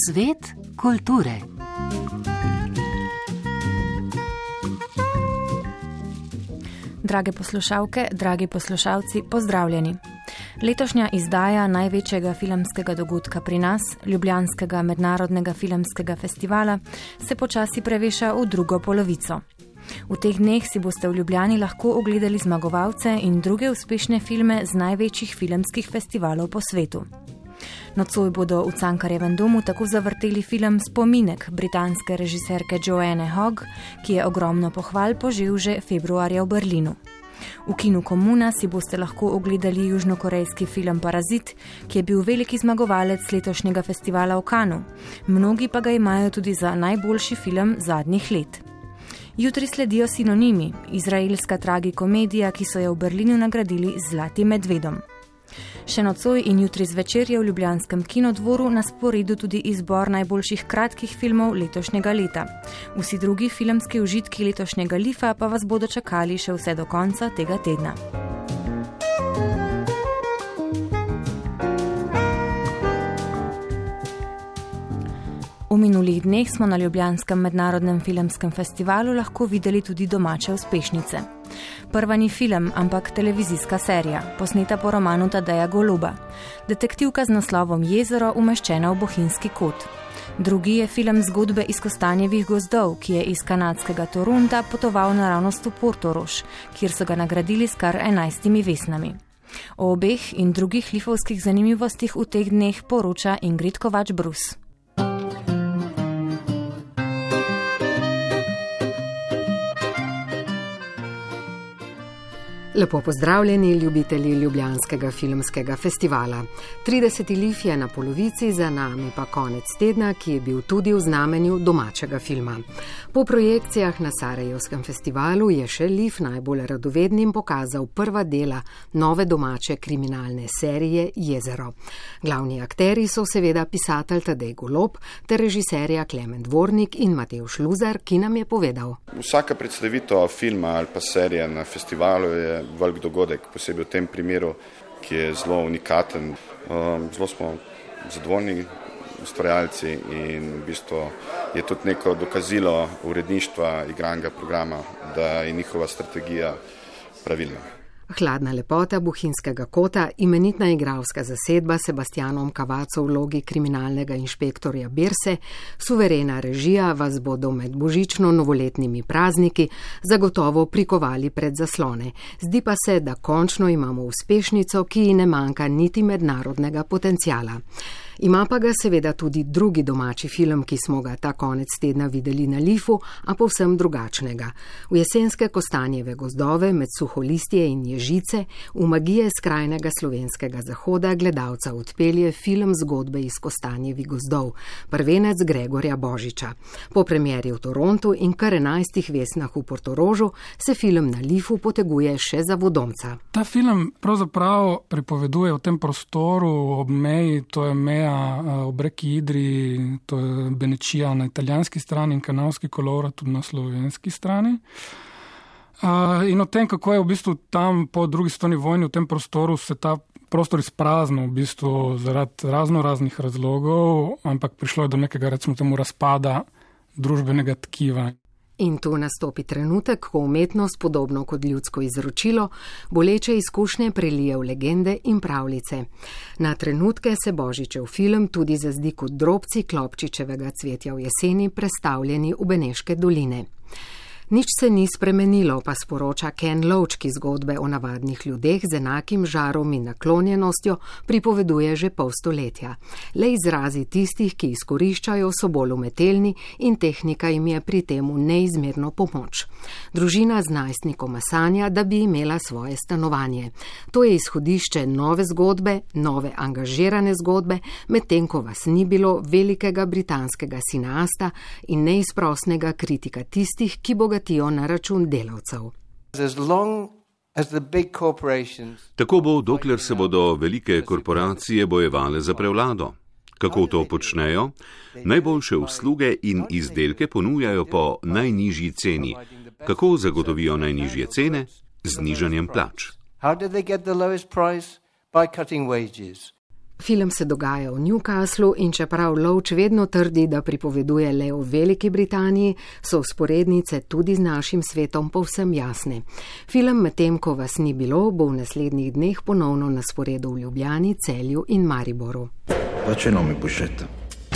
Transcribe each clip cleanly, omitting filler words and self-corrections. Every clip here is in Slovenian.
Svet kulture. Drage poslušalke, dragi poslušalci, pozdravljeni. Letošnja izdaja največjega filmskega dogodka pri nas, Ljubljanskega mednarodnega filmskega festivala, se počasi preveša v drugo polovico. V teh dneh si boste v Ljubljani lahko ogledali zmagovalce in druge uspešne filme z največjih filmskih festivalov po svetu. Nocoj bodo v Cankarjevem domu tako zavrteli film Spominek britanske režiserke Joanne Hogg, ki je ogromno pohval požel že februarja v Berlinu. V kinu Komuna si boste lahko ogledali južnokorejski film Parazit, ki je bil veliki zmagovalec letošnjega festivala v Cannesu. Mnogi pa ga imajo tudi za najboljši film zadnjih let. Jutri sledijo Sinonimi, izraelska tragikomedija, ki so jo v Berlinu nagradili z Zlatim medvedom. Še nocoj in jutri zvečer je v ljubljanskem kinodvoru na sporedu tudi izbor najboljših kratkih filmov letošnjega leta. Vsi drugi filmski užitki letošnjega Lifa pa vas bodo čakali še vse do konca tega tedna. V minulih dneh smo na Ljubljanskem mednarodnem filmskem festivalu lahko videli tudi domače uspešnice. Prva ni film, ampak televizijska serija, posneta po romanu Tadeja Goloba. Detektivka z naslovom Jezero, umeščena v Bohinjski kot. Drugi je film zgodbe iz Kostanjevih gozdov, ki je iz kanadskega Toronta potoval naravnost v Portorož, kjer so ga nagradili s kar 11 vesnami. O obeh in drugih lifovskih zanimivostih v teh dneh poroča Ingrid Kovač-Brus. Lepo pozdravljeni, ljubitelji Ljubljanskega filmskega festivala. 30. Lif je na polovici, za nami pa konec tedna, ki je bil tudi v znamenju domačega filma. Po projekcijah na Sarajevskem festivalu je še Lif najbolj radovednim pokazal prva dela nove domače kriminalne serije Jezero. Glavni akteri so seveda pisatelj Tadej Golob ter režiserja Klemen Dvornik in Matevž Luzar, ki nam je povedal. Vsaka predstavitev filma ali pa serije na festivalu je velik dogodek, posebej v tem primeru, ki je zelo unikaten. Zelo smo zadovoljni ustvarjalci in v bistvu je tudi neko dokazilo uredništva igranega programa, da je njihova strategija pravilna. Hladna lepota Bohinjskega kota, imenitna igralska zasedba Sebastianom Kavaco v vlogi kriminalnega inšpektorja Birse, suverena režija vas bodo med božično-novoletnimi prazniki zagotovo prikovali pred zaslone. Zdi pa se, da končno imamo uspešnico, ki ji ne manjka niti mednarodnega potencijala. Ima pa ga seveda tudi drugi domači film, ki smo ga ta konec tedna videli na Lifu, a povsem drugačnega. V jesenske Kostanjeve gozdove med suholistje in ježice v magije skrajnega slovenskega zahoda gledalca odpelje film zgodbe iz Kostanjevih gozdov, prvenec Gregorja Božiča. Po premieri v Torontu in kar 11 vesnah v Portorožu se film na Lifu poteguje še za vodomca. Ta film pravzaprav pripoveduje o tem prostoru ob meji, to je meja ob reki Idri, to je Benečija na italijanski strani in Kanalski Kolovrat tudi na slovenski strani. In o tem, kako je v bistvu tam po drugi svetovni vojni v tem prostoru se ta prostor izpraznil v bistvu zaradi raznih razlogov, ampak prišlo je do nekega, recimo temu, razpada družbenega tkiva. In tu nastopi trenutek, ko umetnost, podobno kot ljudsko izročilo, boleče izkušnje prelije v legende in pravljice. Na trenutke se Božičev film tudi zazdi kot drobci klopčičevega cvetja v jeseni, prestavljeni v Beneške doline. Nič se ni spremenilo, pa sporoča Ken Loach, ki zgodbe o navadnih ljudeh z enakim žarom in naklonjenostjo pripoveduje že pol stoletja. Le izrazi tistih, ki izkoriščajo, so bolj umetelni in tehnika jim je pri temu neizmerno pomoč. Družina z najstnikoma sanja, da bi imela svoje stanovanje. To je izhodišče nove zgodbe, nove angažirane zgodbe, medtem ko vas ni bilo velikega britanskega cineasta in neizprosnega kritika tistih, ki bogatijo na račun delavcev. Tako bo, dokler se bodo velike korporacije bojevale za prevlado. Kako to počnejo? Najboljše usluge in izdelke ponujajo po najnižji ceni. Kako zagotovijo najnižje cene? Z nižanjem plač. Film se dogaja v Newcastlu in čeprav Loach vedno trdi, da pripoveduje le o Veliki Britaniji, so vzporednice tudi z našim svetom povsem jasne. Film Medtem, ko vas ni bilo, bo v naslednjih dneh ponovno na sporedu v Ljubljani, Celju in Mariboru. Perché non mi puscetta?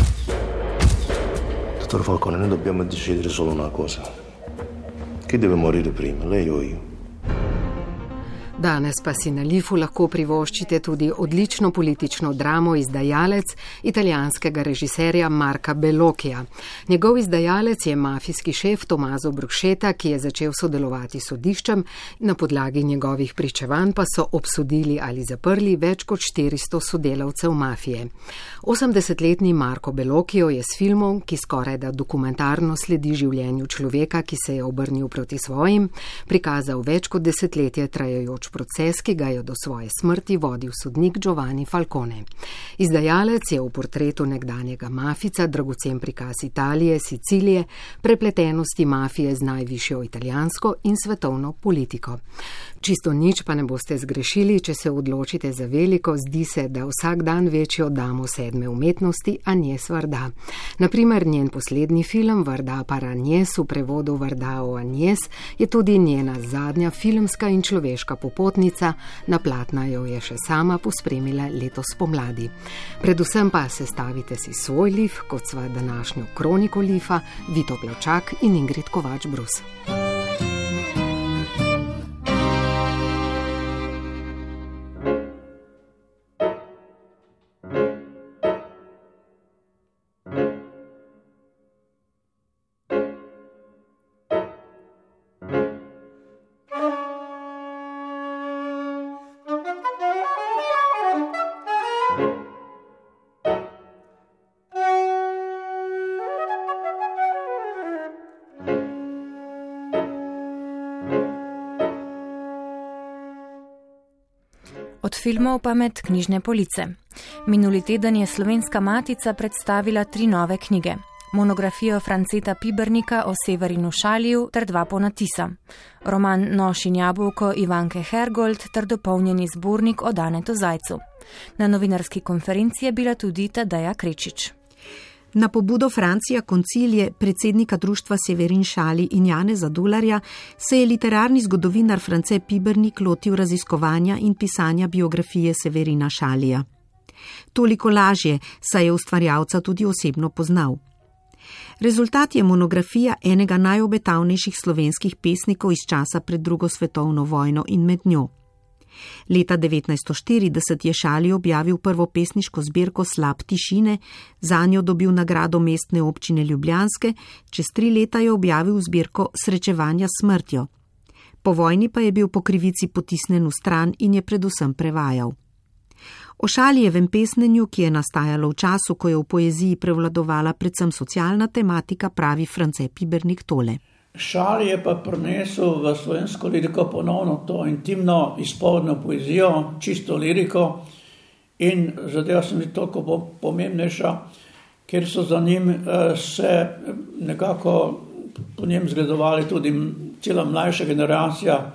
Dottor Falcone, noi dobbiamo decidere solo una cosa. Chi deve morire prima, lei o io? Danes pa si na Lifu lahko privoščite tudi odlično politično dramo Izdajalec italijanskega režiserja Marca Bellocchia. Njegov izdajalec je mafijski šef Tommaso Bruscetta, ki je začel sodelovati s sodiščem, na podlagi njegovih pričevanj pa so obsodili ali zaprli več kot 400 sodelavcev mafije. 80-letni Marco Bellocchio je s filmom, ki skorajda dokumentarno sledi življenju človeka, ki se je obrnil proti svojim, prikazal več kot desetletje trajajoč proces, ki ga je do svoje smrti vodil sodnik Giovanni Falcone. Izdajalec je v portretu nekdanjega mafica dragocen prikaz Italije, Sicilije, prepletenosti mafije z najvišjo italijansko in svetovno politiko. Čisto nič pa ne boste zgrešili, če se odločite za veliko, zdi se, da vsak dan večjo damo sedme umetnosti Agnès Varda. Naprimer, njen poslednji film Varda para Agnès, v prevodu Varda o Agnès, je tudi njena zadnja filmska in človeška popotnica, na platna jo je še sama pospremila letos pomladi. Predvsem pa sestavite si svoj lif, kot sva današnjo kroniko lifa, Vito Plavčak in Ingrid Kovač-Brus. Od filmov pa med knjižne police. Minuli teden je Slovenska matica predstavila 3 nove knjige. Monografijo Franceta Pibernika o Severinu Šaliju ter 2 ponatisa. Roman Nož in jabolko Ivanke Hergold ter dopolnjeni zbornik o Danetu Zajcu. Na novinarski konferenci je bila tudi Tadeja Krečič. Na pobudo Francija Koncilije, predsednika društva Severin Šali in Janeza Dularja, se je literarni zgodovinar France Pibernik lotil raziskovanja in pisanja biografije Severina Šalija. Toliko lažje, saj je ustvarjalca tudi osebno poznal. Rezultat je monografija enega najobetavnejših slovenskih pesnikov iz časa pred drugo svetovno vojno in med njo. Leta 1940 je Šali objavil prvo pesniško zbirko Slap tišine, zanjo dobil nagrado Mestne občine Ljubljanske, čez 3 leta je objavil zbirko Srečevanja s smrtjo. Po vojni pa je bil po krivici potisnen v stran in je predvsem prevajal. O Šalijevem pesnenju, ki je nastajalo v času, ko je v poeziji prevladovala predvsem socialna tematika, pravi France Pibernik tole. Šali je pa prinesel v slovensko liriko ponovno to intimno izpovedno poezijo, čisto liriko, in zadeva se mi toliko pomembnejša, ker so za njim se nekako po njem zgledovali tudi cela mlajša generacija,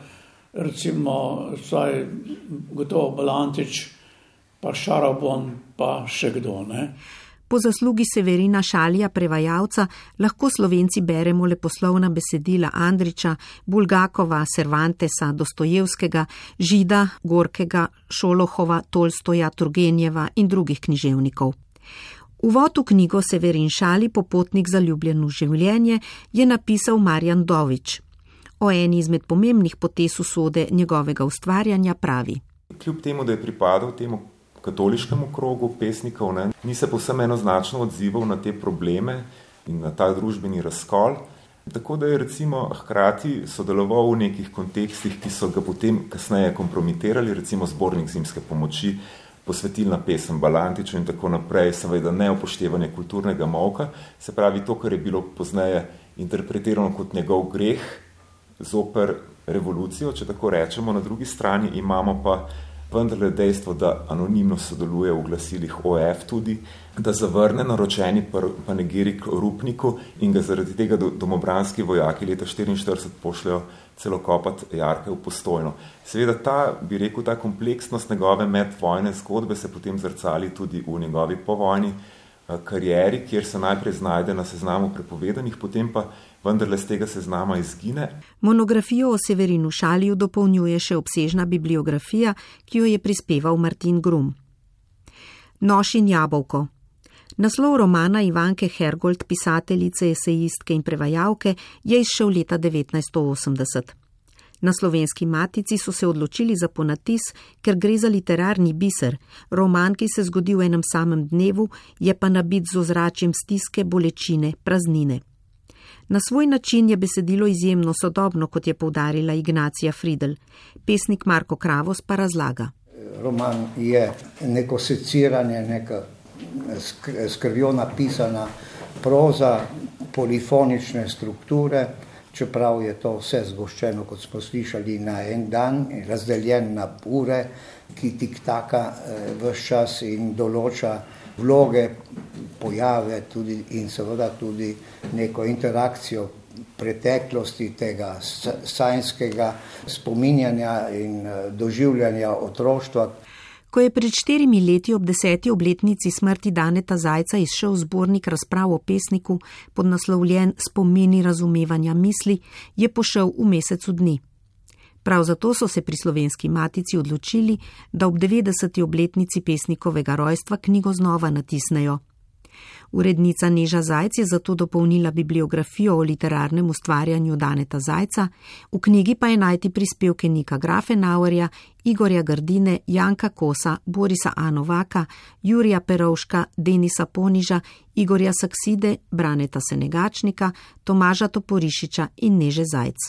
recimo vsaj gotovo Balantič, pa Šarabon, pa še kdo, ne. Po zaslugi Severina Šalija, prevajalca, lahko Slovenci beremo leposlovna besedila Andrića, Bulgakova, Cervantesa, Dostojevskega, Žida, Gorkega, Šolohova, Tolstoja, Turgenjeva in drugih književnikov. Uvod v knjigo Severin Šali, popotnik zaljubljeno življenje, je napisal Marjan Dovič. O eni izmed pomembnih potez usode njegovega ustvarjanja pravi. Kljub temu, da je pripadal temu katoliškemu krogu pesnikov, ni se povsem enoznačno odzival na te probleme in na ta družbeni razkol, tako da je recimo hkrati sodeloval v nekih kontekstih, ki so ga potem kasneje kompromitirali, recimo zbornik Zimske pomoči, posvetilna pesem Balantiču in tako naprej, seveda neupoštevanje kulturnega molka, se pravi to, kar je bilo pozneje interpretirano kot njegov greh zoper revolucijo, če tako rečemo. Na drugi strani imamo pa vendarle dejstvo, da anonimno sodeluje v glasilih OF tudi, da zavrne naročeni panegirik Rupniku in ga zaradi tega domobranski vojaki leta 1944 pošljajo celo kopat jarke v Postojno. Seveda ta kompleksnost njegove medvojne zgodbe se potem zrcali tudi v njegovi povojni karieri, kjer se najprej znajde na seznamu prepovedanih, potem pa vendarle z tega seznama izgine. Monografijo o Severinu Šaliju dopolnjuje še obsežna bibliografija, ki jo je prispeval Martin Grum. Nož in jabolko. Naslov romana Ivanke Hergold, pisateljice, esejistke in prevajalke, je izšel leta 1980. Na Slovenski matici so se odločili za ponatis, ker gre za literarni biser. Roman, ki se zgodi v enem samem dnevu, je pa nabit z ozračjem stiske, bolečine, praznine. Na svoj način je besedilo izjemno sodobno, kot je poudarila Ignacija Fridl. Pesnik Marko Kravos pa razlaga. Roman je neko seciranje, neka skrvjo napisana proza, polifonične strukture, čeprav je to vse zgoščeno, kot smo slišali, na en dan, razdeljen na ure, ki tiktaka ves čas in določa vloge, pojave tudi in seveda tudi neko interakcijo preteklosti tega sanjskega spominjanja in doživljanja otroštva. Ko je pred 4 leti ob 10. obletnici smrti Daneta Zajca izšel zbornik razprav o pesniku podnaslovljen Spomini razumevanja misli, je pošel v mesecu dni. Prav zato so se pri Slovenski matici odločili, da ob 90. obletnici pesnikovega rojstva knjigo znova natisnejo. Urednica Neža Zajc je zato dopolnila bibliografijo o literarnem ustvarjanju Daneta Zajca, v knjigi pa je najti prispevke Nika Grafenauerja, Igorja Grdine, Janka Kosa, Borisa A. Novaka, Jurija Perovška, Denisa Poniža, Igorja Sakside, Braneta Senegačnika, Tomaža Toporišiča in Neže Zajc.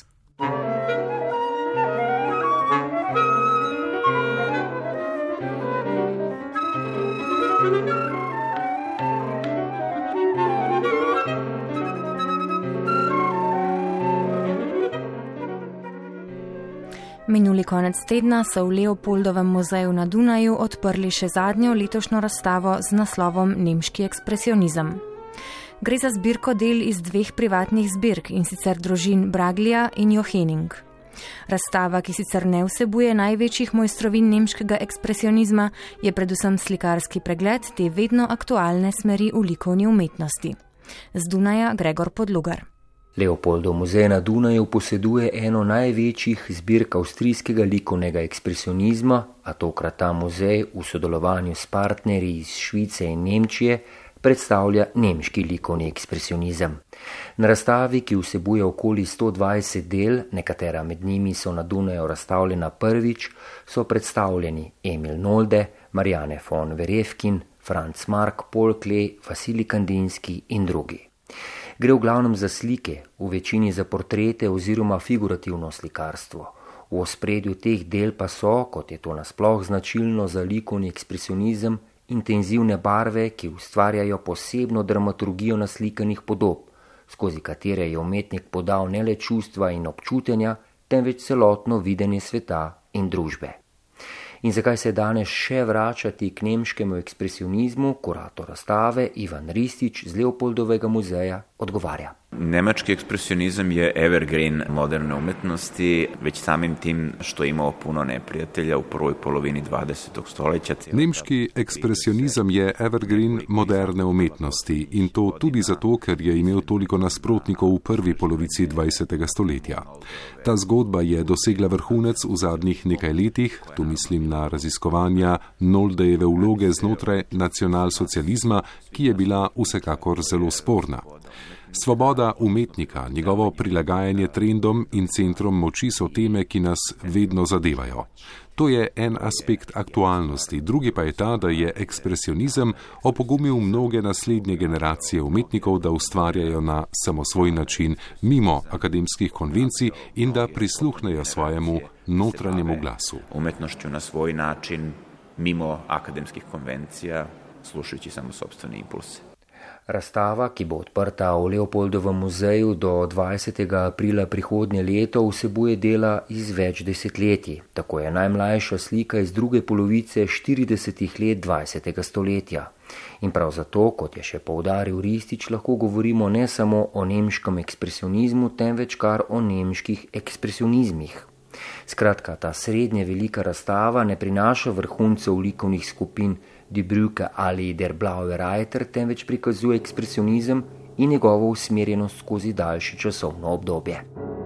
Minuli konec tedna so v Leopoldovem muzeju na Dunaju odprli še zadnjo letošnjo razstavo z naslovom Nemški ekspresionizem. Gre za zbirko del iz 2 privatnih zbirk, in sicer družin Braglija in Johening. Razstava, ki sicer ne vsebuje največjih mojstrovin nemškega ekspresionizma, je predvsem slikarski pregled te vedno aktualne smeri v likovni umetnosti. Z Dunaja Gregor Podlogar. Leopoldov muzej na Dunaju poseduje eno največjih zbirk avstrijskega likovnega ekspresionizma, a tokrat ta muzej v sodelovanju s partnerji iz Švice in Nemčije predstavlja nemški likovni ekspresionizem. Na razstavi, ki vsebuje okoli 120 del, nekatera med njimi so na Dunaju razstavljena prvič, so predstavljeni Emil Nolde, Marianne von Werefkin, Franz Marc, Paul Klee, Vasilij Kandinski in drugi. Gre v glavnem za slike, v večini za portrete oziroma figurativno slikarstvo. V ospredju teh del pa so, kot je to nasploh značilno za likovni ekspresionizem, intenzivne barve, ki ustvarjajo posebno dramaturgijo naslikanih podob, skozi katere je umetnik podal ne le čustva in občutenja, temveč celotno videnje sveta in družbe. In zakaj se danes še vračati k nemškemu ekspresionizmu, kurator razstave Ivan Ristić z Leopoldovega muzeja odgovarja. Nemački ekspresionizam je evergreen moderne umetnosti, već samim tim što je imao puno neprijatelja u prvoj polovini 20. stoljeća. Nemški ekspresionizam je evergreen moderne umetnosti in to tudi zato, ker je imel toliko nasprotnikov v prvi polovici 20. stoletja. Ta zgodba je dosegla vrhunec v zadnjih nekaj letih, tu mislim na raziskovanja Noldejeve vloge znotraj nacionalsocializma, ki je bila vsekakor zelo sporna. Svoboda umetnika, njegovo prilagajanje trendom in centrom moči so teme, ki nas vedno zadevajo. To je en aspekt aktualnosti, drugi pa je ta, da je ekspresionizem opogumil mnoge naslednje generacije umetnikov, da ustvarjajo na samosvoj način mimo akademskih konvencij in da prisluhnejo svojemu notranjemu glasu. Umetnošću na svoj način mimo akademskih konvencija, slušajući samo sopstvene impulse. Razstava, ki bo odprta v Leopoldovem muzeju do 20. aprila prihodnje leto, vsebuje dela iz več desetletij. Tako je najmlajša slika iz druge polovice 40. let 20. stoletja. In prav zato, kot je še poudaril Ristić, lahko govorimo ne samo o nemškem ekspresionizmu, temveč kar o nemških ekspresionizmih. Skratka, ta srednje velika razstava ne prinaša vrhuncev likovnih skupin Die Brücke ali Der Blaue Reiter, temveč prikazuje ekspresionizem in njegovo usmerjenost skozi daljše časovno obdobje.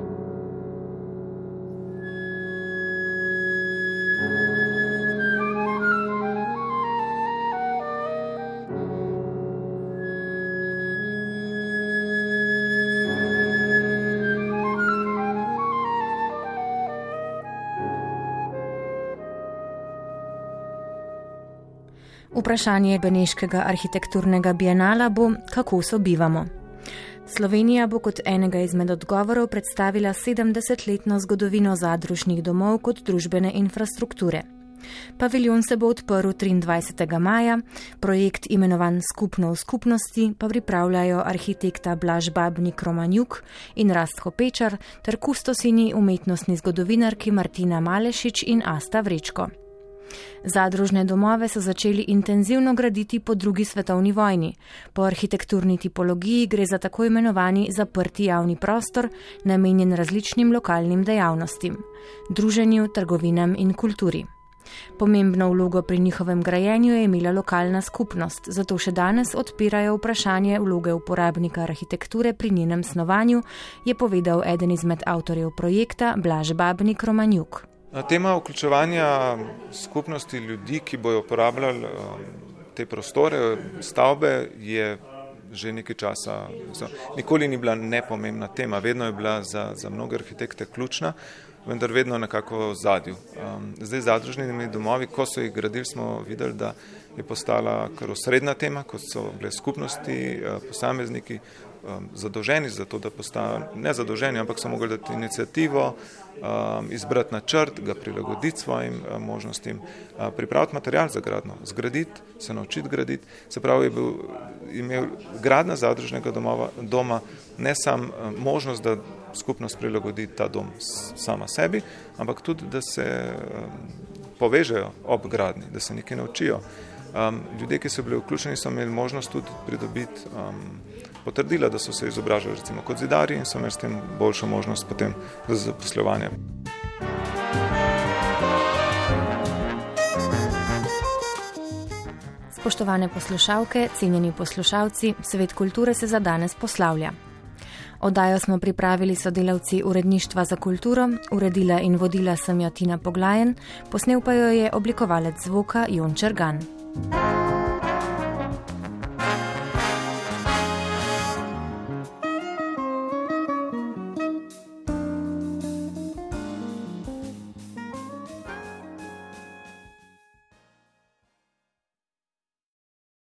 Vprašanje beneškega arhitekturnega bienala bo, kako sobivamo. Slovenija bo kot enega izmed odgovorov predstavila 70-letno zgodovino zadružnih domov kot družbene infrastrukture. Paviljon se bo odprl 23. maja, projekt imenovan Skupno v skupnosti pa pripravljajo arhitekta Blaž Babnik Romanjuk in Rastko Pečar ter kustosini umetnostni zgodovinarki Martina Malešič in Asta Vrečko. Zadružne domove so začeli intenzivno graditi po drugi svetovni vojni. Po arhitekturni tipologiji gre za tako imenovani zaprti javni prostor, namenjen različnim lokalnim dejavnostim, druženju, trgovinam in kulturi. Pomembno vlogo pri njihovem grajenju je imela lokalna skupnost, zato še danes odpirajo vprašanje vloge uporabnika arhitekture pri njenem snovanju, je povedal eden izmed avtorjev projekta Blaž Babnik Romanjuk. Tema vključevanja skupnosti ljudi, ki bojo uporabljali te prostore, stavbe, je že nekaj časa. Nikoli ni bila nepomembna tema, vedno je bila za mnoge arhitekte ključna, vendar vedno nekako v zadju. Zdaj zadružnimi domovi, ko so jih gradili, smo videli, da je postala kar osrednja tema, kot so bile skupnosti, posamezniki zadolženi za to, da postajajo, ne zadolženi, ampak so mogli dati inicijativo, izbrati načrt, ga prilagoditi svojim možnostim, pripraviti material za gradno, zgraditi, se naučiti graditi. Se pravi, je imel gradnja zadružnega doma ne samo možnost, da skupnost prilagodi ta dom sama sebi, ampak tudi, da se povežejo ob gradnji, da se nekaj naučijo. Ljudje, ki so bili vključeni, so imeli možnost tudi pridobiti potrdila, da so se izobražali recimo kot zidarji in so imeli s tem boljšo možnost potem za zaposlovanje. Spoštovane poslušalke, cenjeni poslušalci, Svet kulture se za danes poslavlja. Oddajo smo pripravili sodelavci Uredništva za kulturo, uredila in vodila sem jo Tina Poglajen, posnel pa jo je oblikovalec zvoka Jon Čergan.